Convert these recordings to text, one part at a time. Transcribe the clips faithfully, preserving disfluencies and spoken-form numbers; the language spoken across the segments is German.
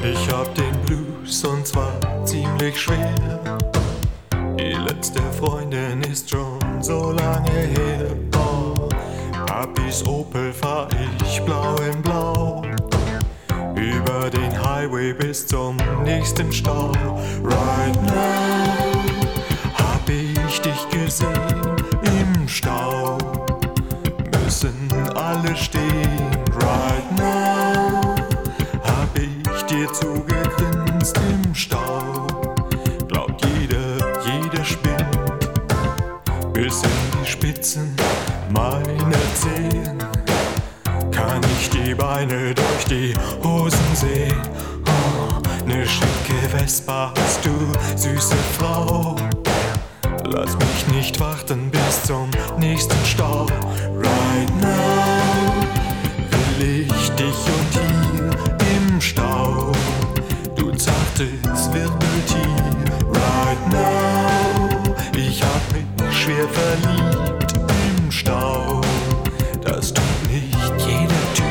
Ich hab den Blues und zwar ziemlich schwer. Die letzte Freundin ist schon so lange her. Oh, Papis Opel fahr ich blau in blau über den Highway bis zum nächsten Stau. Right now hab ich dich gesehen im Stau. Müssen alle stehen. Right now hab ich dir zugegrinst im Stau. Glaubt jeder, jeder spinnt bis in die Spitzen meiner Zehen. Kann ich die Beine durch die Hosen sehen? Oh, ne schicke Vespa hast du, süße Frau. Lass mich nicht warten bis zum nächsten Stau. Right now will ich dich und hier im Stau. Du zartes Wirbeltier. Right now ich hab mich schwer verliebt im Stau. Das tut nicht jeder Typ.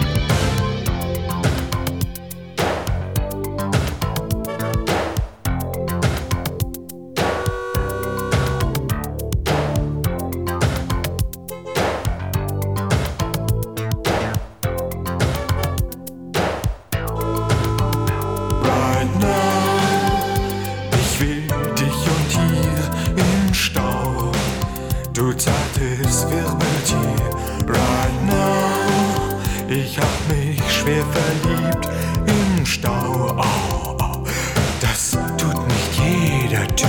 Right now ich will dich und hier im Stau. Du zartes Wirbeltier. Right now ich hab mich schwer verliebt im Stau. Oh, oh, das tut nicht jeder Typ.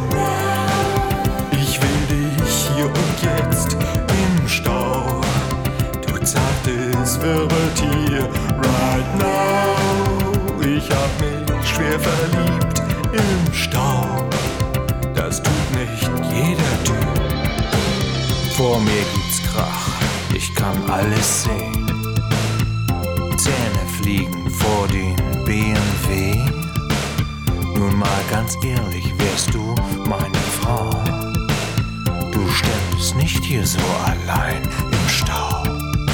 Ich will dich hier und jetzt im Stau. Du zartes Wirbeltier. Right now ich hab mich schwer verliebt im Stau. Das tut nicht jeder Typ. Vor mir gibt's Krach, ich kann alles sehen. Zähne fliegen vor den B M W. Nun mal ganz ehrlich, wärst du meine Frau? Du ständest nicht hier so allein im Stau.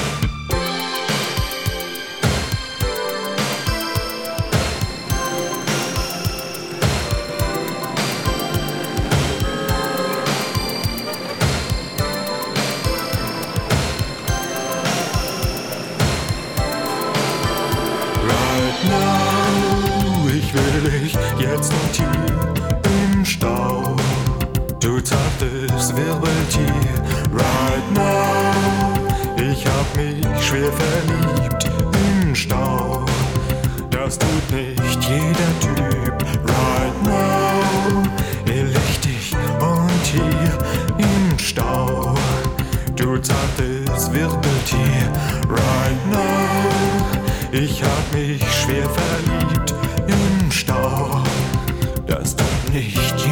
Now, ich will dich jetzt und hier im Stau. Du zartes Wirbeltier. Right now ich hab mich schwer verliebt im Stau. Das tut nicht jeder Typ. Right now will ich dich und hier im Stau. Du zartes Wirbeltier. Right now ich hab mich schwer verliebt im Stau. Das tut nicht